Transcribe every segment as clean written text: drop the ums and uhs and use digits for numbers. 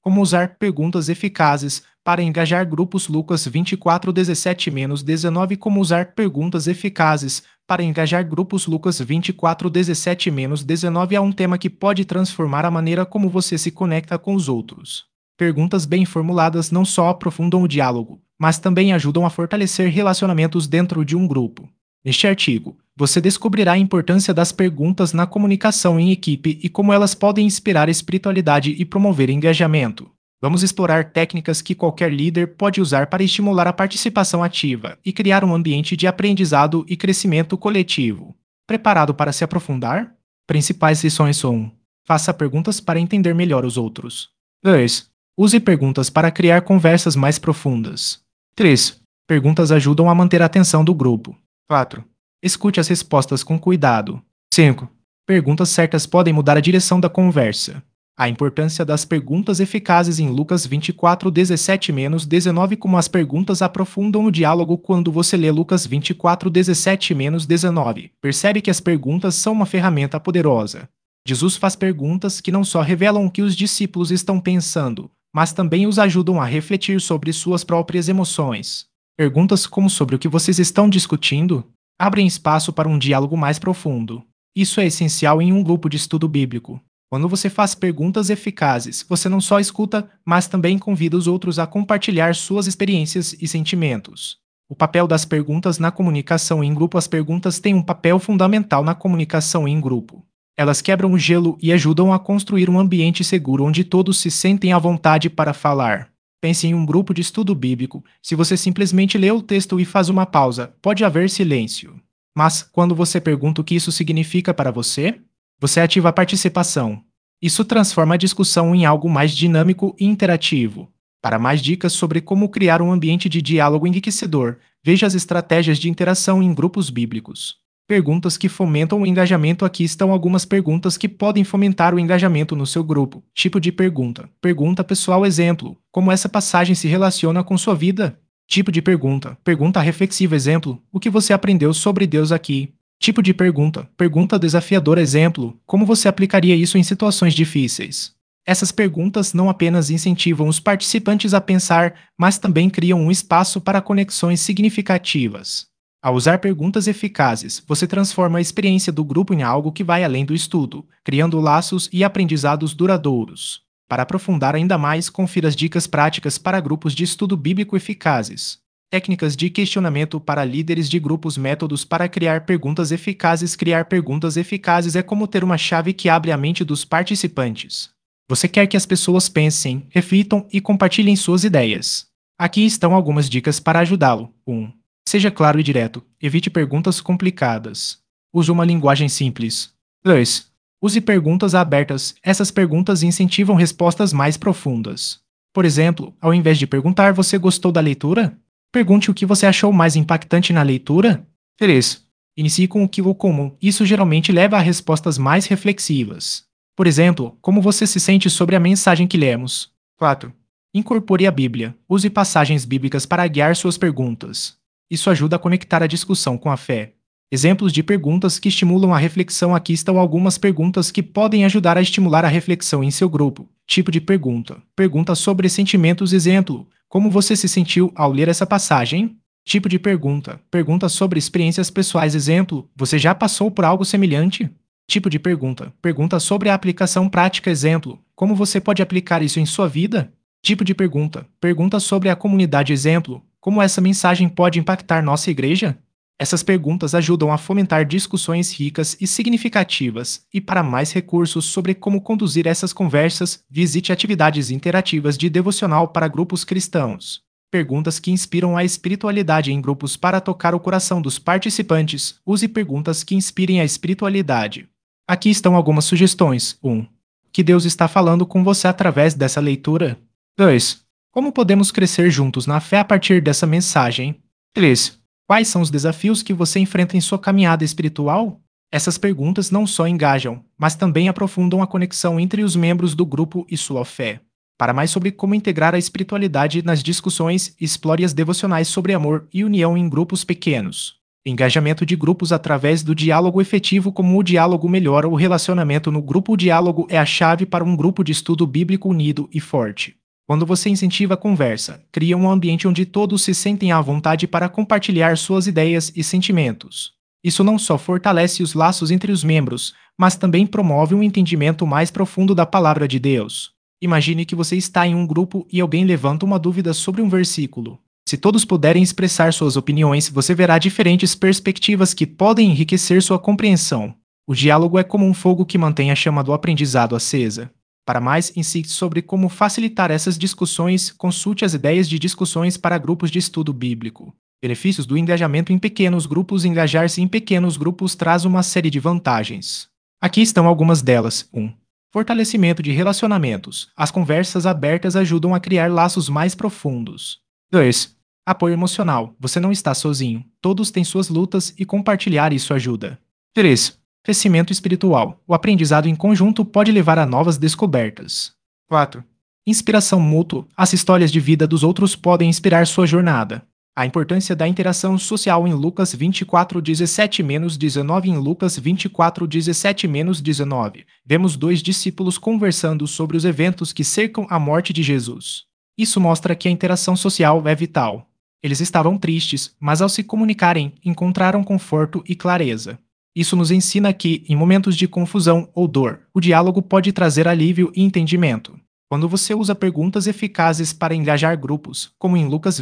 Como usar perguntas eficazes para engajar grupos Lucas 24:17-19. Como usar perguntas eficazes para engajar grupos Lucas 24:17-19 é um tema que pode transformar a maneira como você se conecta com os outros. Perguntas bem formuladas não só aprofundam o diálogo, mas também ajudam a fortalecer relacionamentos dentro de um grupo. Neste artigo, você descobrirá a importância das perguntas na comunicação em equipe e como elas podem inspirar espiritualidade e promover engajamento. Vamos explorar técnicas que qualquer líder pode usar para estimular a participação ativa e criar um ambiente de aprendizado e crescimento coletivo. Preparado para se aprofundar? Principais lições são: 1. Faça perguntas para entender melhor os outros. 2. Use perguntas para criar conversas mais profundas. 3. Perguntas ajudam a manter a atenção do grupo. 4. Escute as respostas com cuidado. 5. Perguntas certas podem mudar a direção da conversa. A importância das perguntas eficazes em Lucas 24:17-19. Como as perguntas aprofundam o diálogo. Quando você lê Lucas 24:17-19, percebe que as perguntas são uma ferramenta poderosa. Jesus faz perguntas que não só revelam o que os discípulos estão pensando, mas também os ajudam a refletir sobre suas próprias emoções. Perguntas como sobre o que vocês estão discutindo abrem espaço para um diálogo mais profundo. Isso é essencial em um grupo de estudo bíblico. Quando você faz perguntas eficazes, você não só escuta, mas também convida os outros a compartilhar suas experiências e sentimentos. O papel das perguntas na comunicação em grupo. As perguntas têm um papel fundamental na comunicação em grupo. Elas quebram o gelo e ajudam a construir um ambiente seguro onde todos se sentem à vontade para falar. Pense em um grupo de estudo bíblico. Se você simplesmente lê o texto e faz uma pausa, pode haver silêncio. Mas, quando você pergunta o que isso significa para você, você ativa a participação. Isso transforma a discussão em algo mais dinâmico e interativo. Para mais dicas sobre como criar um ambiente de diálogo enriquecedor, veja as estratégias de interação em grupos bíblicos. Perguntas que fomentam o engajamento. Aqui estão algumas perguntas que podem fomentar o engajamento no seu grupo. Tipo de pergunta. Pergunta pessoal. Exemplo: como essa passagem se relaciona com sua vida? Tipo de pergunta. Pergunta reflexiva. Exemplo: o que você aprendeu sobre Deus aqui? Tipo de pergunta. Pergunta desafiadora. Exemplo: como você aplicaria isso em situações difíceis? Essas perguntas não apenas incentivam os participantes a pensar, mas também criam um espaço para conexões significativas. Ao usar perguntas eficazes, você transforma a experiência do grupo em algo que vai além do estudo, criando laços e aprendizados duradouros. Para aprofundar ainda mais, confira as dicas práticas para grupos de estudo bíblico eficazes. Técnicas de questionamento para líderes de grupos. Métodos para criar perguntas eficazes. Criar perguntas eficazes é como ter uma chave que abre a mente dos participantes. Você quer que as pessoas pensem, reflitam e compartilhem suas ideias. Aqui estão algumas dicas para ajudá-lo. 1. Seja claro e direto. Evite perguntas complicadas. Use uma linguagem simples. 2. Use perguntas abertas. Essas perguntas incentivam respostas mais profundas. Por exemplo, ao invés de perguntar: você gostou da leitura? Pergunte o que você achou mais impactante na leitura. 3. Inicie com o que o comum. Isso geralmente leva a respostas mais reflexivas. Por exemplo, como você se sente sobre a mensagem que lemos? 4. Incorpore a Bíblia. Use passagens bíblicas para guiar suas perguntas. Isso ajuda a conectar a discussão com a fé. Exemplos de perguntas que estimulam a reflexão. Aqui estão algumas perguntas que podem ajudar a estimular a reflexão em seu grupo. Tipo de pergunta. Pergunta sobre sentimentos. Exemplo: como você se sentiu ao ler essa passagem? Tipo de pergunta. Pergunta sobre experiências pessoais. Exemplo: você já passou por algo semelhante? Tipo de pergunta. Pergunta sobre a aplicação prática. Exemplo: como você pode aplicar isso em sua vida? Tipo de pergunta. Pergunta sobre a comunidade. Exemplo: como essa mensagem pode impactar nossa igreja? Essas perguntas ajudam a fomentar discussões ricas e significativas. E para mais recursos sobre como conduzir essas conversas, visite atividades interativas de devocional para grupos cristãos. Perguntas que inspiram a espiritualidade em grupos. Para tocar o coração dos participantes, use perguntas que inspirem a espiritualidade. Aqui estão algumas sugestões. 1. Que Deus está falando com você através dessa leitura? 2. Como podemos crescer juntos na fé a partir dessa mensagem? 3. Quais são os desafios que você enfrenta em sua caminhada espiritual? Essas perguntas não só engajam, mas também aprofundam a conexão entre os membros do grupo e sua fé. Para mais sobre como integrar a espiritualidade nas discussões, explore as devocionais sobre amor e união em grupos pequenos. Engajamento de grupos através do diálogo efetivo. Como o diálogo melhora o relacionamento no grupo, o diálogo é a chave para um grupo de estudo bíblico unido e forte. Quando você incentiva a conversa, cria um ambiente onde todos se sentem à vontade para compartilhar suas ideias e sentimentos. Isso não só fortalece os laços entre os membros, mas também promove um entendimento mais profundo da palavra de Deus. Imagine que você está em um grupo e alguém levanta uma dúvida sobre um versículo. Se todos puderem expressar suas opiniões, você verá diferentes perspectivas que podem enriquecer sua compreensão. O diálogo é como um fogo que mantém a chama do aprendizado acesa. Para mais insights sobre como facilitar essas discussões, consulte as ideias de discussões para grupos de estudo bíblico. Benefícios do engajamento em pequenos grupos. Engajar-se em pequenos grupos traz uma série de vantagens. Aqui estão algumas delas. 1. Fortalecimento de relacionamentos. As conversas abertas ajudam a criar laços mais profundos. 2. Apoio emocional. Você não está sozinho. Todos têm suas lutas e compartilhar isso ajuda. 3. Crescimento espiritual. O aprendizado em conjunto pode levar a novas descobertas. 4. Inspiração mútua. As histórias de vida dos outros podem inspirar sua jornada. A importância da interação social. Em Lucas 24:17-19. Em Lucas 24:17-19, vemos dois discípulos conversando sobre os eventos que cercam a morte de Jesus. Isso mostra que a interação social é vital. Eles estavam tristes, mas ao se comunicarem, encontraram conforto e clareza. Isso nos ensina que, em momentos de confusão ou dor, o diálogo pode trazer alívio e entendimento. Quando você usa perguntas eficazes para engajar grupos, como em Lucas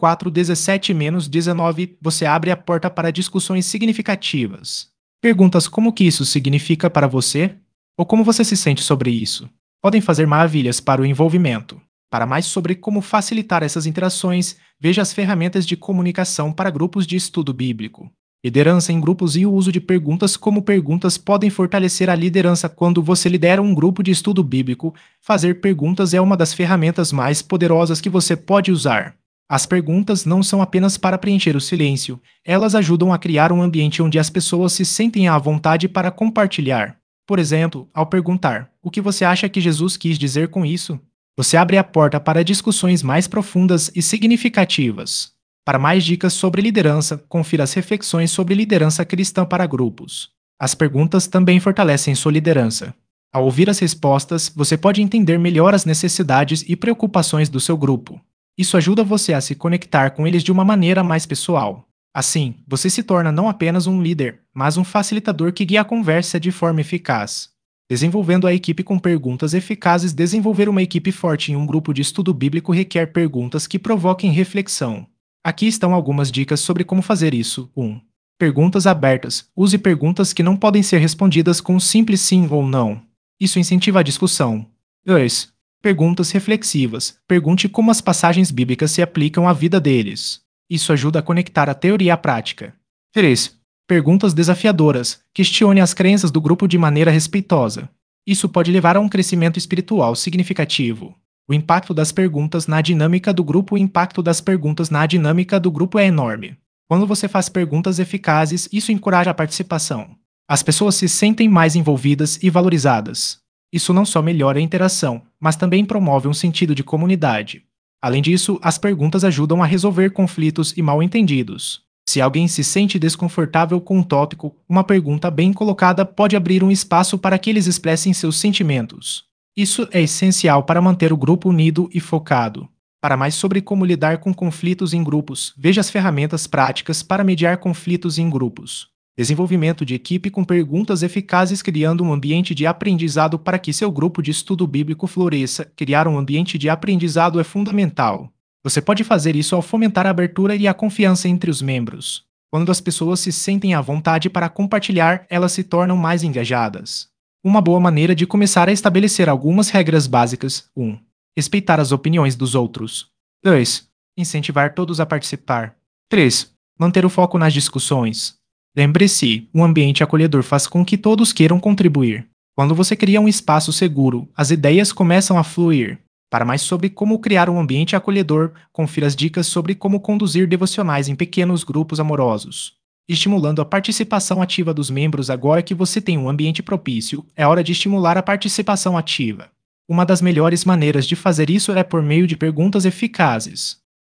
24:17-19, você abre a porta para discussões significativas. Perguntas como o que isso significa para você? Ou como você se sente sobre isso? Podem fazer maravilhas para o envolvimento. Para mais sobre como facilitar essas interações, veja as ferramentas de comunicação para grupos de estudo bíblico. Liderança em grupos e o uso de perguntas. Como perguntas podem fortalecer a liderança. Quando você lidera um grupo de estudo bíblico, fazer perguntas é uma das ferramentas mais poderosas que você pode usar. As perguntas não são apenas para preencher o silêncio, elas ajudam a criar um ambiente onde as pessoas se sentem à vontade para compartilhar. Por exemplo, ao perguntar: "O que você acha que Jesus quis dizer com isso?", você abre a porta para discussões mais profundas e significativas. Para mais dicas sobre liderança, confira as reflexões sobre liderança cristã para grupos. As perguntas também fortalecem sua liderança. Ao ouvir as respostas, você pode entender melhor as necessidades e preocupações do seu grupo. Isso ajuda você a se conectar com eles de uma maneira mais pessoal. Assim, você se torna não apenas um líder, mas um facilitador que guia a conversa de forma eficaz. Desenvolvendo a equipe com perguntas eficazes. Desenvolver uma equipe forte em um grupo de estudo bíblico requer perguntas que provoquem reflexão. Aqui estão algumas dicas sobre como fazer isso. 1. Perguntas abertas. Use perguntas que não podem ser respondidas com um simples sim ou não. Isso incentiva a discussão. 2. Perguntas reflexivas. Pergunte como as passagens bíblicas se aplicam à vida deles. Isso ajuda a conectar a teoria à prática. 3. Perguntas desafiadoras. Questione as crenças do grupo de maneira respeitosa. Isso pode levar a um crescimento espiritual significativo. O impacto das perguntas na dinâmica do grupo. O impacto das perguntas na dinâmica do grupo é enorme. Quando você faz perguntas eficazes, isso encoraja a participação. As pessoas se sentem mais envolvidas e valorizadas. Isso não só melhora a interação, mas também promove um sentido de comunidade. Além disso, as perguntas ajudam a resolver conflitos e mal-entendidos. Se alguém se sente desconfortável com um tópico, uma pergunta bem colocada pode abrir um espaço para que eles expressem seus sentimentos. Isso é essencial para manter o grupo unido e focado. Para mais sobre como lidar com conflitos em grupos, veja as ferramentas práticas para mediar conflitos em grupos. Desenvolvimento de equipe com perguntas eficazes. Criando um ambiente de aprendizado para que seu grupo de estudo bíblico floresça. Criar um ambiente de aprendizado é fundamental. Você pode fazer isso ao fomentar a abertura e a confiança entre os membros. Quando as pessoas se sentem à vontade para compartilhar, elas se tornam mais engajadas. Uma boa maneira de começar é estabelecer algumas regras básicas. 1. Respeitar as opiniões dos outros. 2. Incentivar todos a participar. 3. Manter o foco nas discussões. Lembre-se, um ambiente acolhedor faz com que todos queiram contribuir. Quando você cria um espaço seguro, as ideias começam a fluir. Para mais sobre como criar um ambiente acolhedor, confira as dicas sobre como conduzir devocionais em pequenos grupos amorosos. Estimulando a participação ativa dos membros. Agora que você tem um ambiente propício, é hora de estimular a participação ativa. Uma das melhores maneiras de fazer isso é por meio de perguntas eficazes.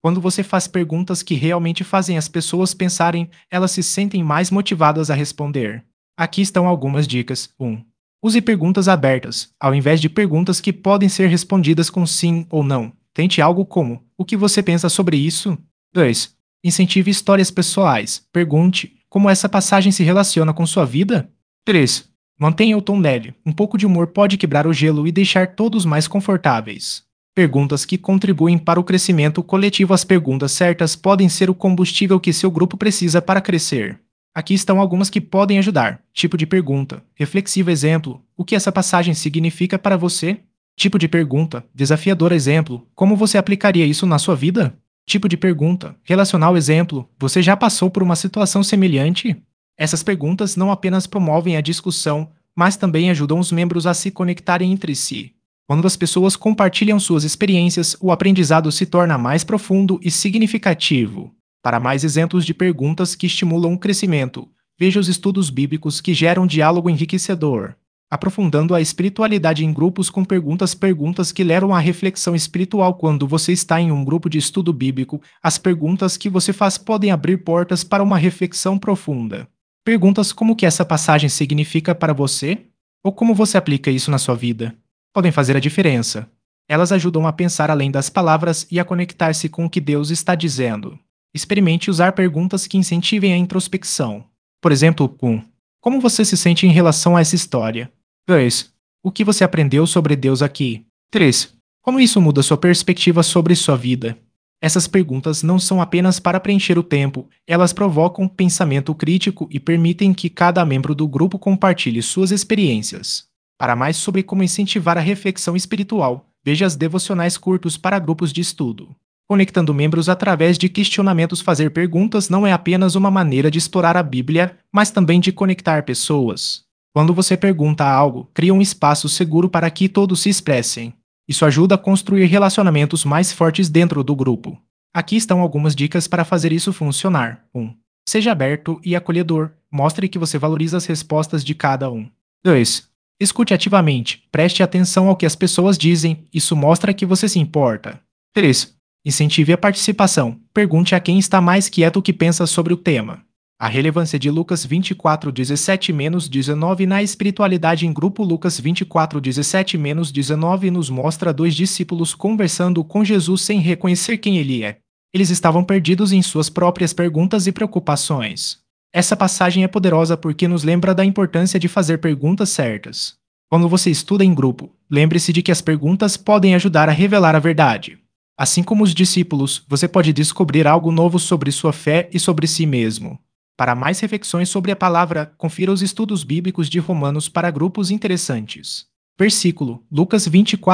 Quando você faz perguntas que realmente fazem as pessoas pensarem, elas se sentem mais motivadas a responder. Aqui estão algumas dicas. 1. Use perguntas abertas, ao invés de perguntas que podem ser respondidas com sim ou não. Tente algo como: o que você pensa sobre isso? 2. Incentive histórias pessoais. Pergunte: como essa passagem se relaciona com sua vida? 3. Mantenha o tom leve. Um pouco de humor pode quebrar o gelo e deixar todos mais confortáveis. Perguntas que contribuem para o crescimento coletivo. As perguntas certas podem ser o combustível que seu grupo precisa para crescer. Aqui estão algumas que podem ajudar. Tipo de pergunta. Reflexivo exemplo. O que essa passagem significa para você? Tipo de pergunta. Desafiador exemplo. Como você aplicaria isso na sua vida? Tipo de pergunta. Relacional exemplo. Você já passou por uma situação semelhante? Essas perguntas não apenas promovem a discussão, mas também ajudam os membros a se conectarem entre si. Quando as pessoas compartilham suas experiências, o aprendizado se torna mais profundo e significativo. Para mais exemplos de perguntas que estimulam o crescimento, veja os estudos bíblicos que geram diálogo enriquecedor. Aprofundando a espiritualidade em grupos com perguntas que levam à reflexão espiritual. Quando você está em um grupo de estudo bíblico, as perguntas que você faz podem abrir portas para uma reflexão profunda. Perguntas como o que essa passagem significa para você? Ou como você aplica isso na sua vida? Podem fazer a diferença. Elas ajudam a pensar além das palavras e a conectar-se com o que Deus está dizendo. Experimente usar perguntas que incentivem a introspecção. Por exemplo, 1. Como você se sente em relação a essa história? 2. O que você aprendeu sobre Deus aqui? 3. Como isso muda sua perspectiva sobre sua vida? Essas perguntas não são apenas para preencher o tempo, elas provocam pensamento crítico e permitem que cada membro do grupo compartilhe suas experiências. Para mais sobre como incentivar a reflexão espiritual, veja as devocionais curtos para grupos de estudo. Conectando membros através de questionamentos. Fazer perguntas não é apenas uma maneira de explorar a Bíblia, mas também de conectar pessoas. Quando você pergunta algo, cria um espaço seguro para que todos se expressem. Isso ajuda a construir relacionamentos mais fortes dentro do grupo. Aqui estão algumas dicas para fazer isso funcionar. 1. Seja aberto e acolhedor. Mostre que você valoriza as respostas de cada um. 2. Escute ativamente. Preste atenção ao que as pessoas dizem. Isso mostra que você se importa. 3. Incentive a participação. Pergunte a quem está mais quieto o que pensa sobre o tema. A relevância de Lucas 24:17-19 na espiritualidade em grupo. Lucas 24:17-19 nos mostra dois discípulos conversando com Jesus sem reconhecer quem ele é. Eles estavam perdidos em suas próprias perguntas e preocupações. Essa passagem é poderosa porque nos lembra da importância de fazer perguntas certas. Quando você estuda em grupo, lembre-se de que as perguntas podem ajudar a revelar a verdade. Assim como os discípulos, você pode descobrir algo novo sobre sua fé e sobre si mesmo. Para mais reflexões sobre a palavra, confira os estudos bíblicos de Romanos para grupos interessantes. Versículo: Lucas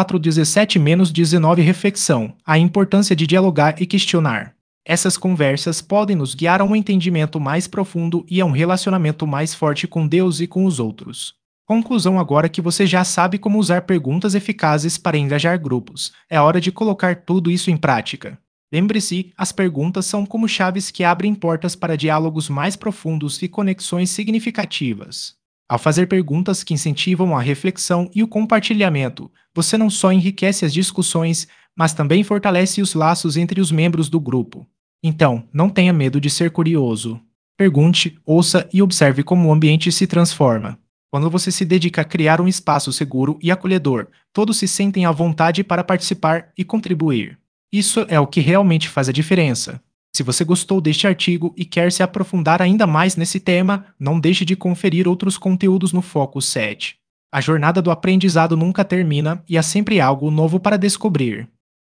24:17-19. Reflexão: a importância de dialogar e questionar. Essas conversas podem nos guiar a um entendimento mais profundo e a um relacionamento mais forte com Deus e com os outros. Conclusão: agora que você já sabe como usar perguntas eficazes para engajar grupos, é hora de colocar tudo isso em prática. Lembre-se, as perguntas são como chaves que abrem portas para diálogos mais profundos e conexões significativas. Ao fazer perguntas que incentivam a reflexão e o compartilhamento, você não só enriquece as discussões, mas também fortalece os laços entre os membros do grupo. Então, não tenha medo de ser curioso. Pergunte, ouça e observe como o ambiente se transforma. Quando você se dedica a criar um espaço seguro e acolhedor, todos se sentem à vontade para participar e contribuir. Isso é o que realmente faz a diferença. Se você gostou deste artigo e quer se aprofundar ainda mais nesse tema, não deixe de conferir outros conteúdos no Foco 7. A jornada do aprendizado nunca termina e há sempre algo novo para descobrir.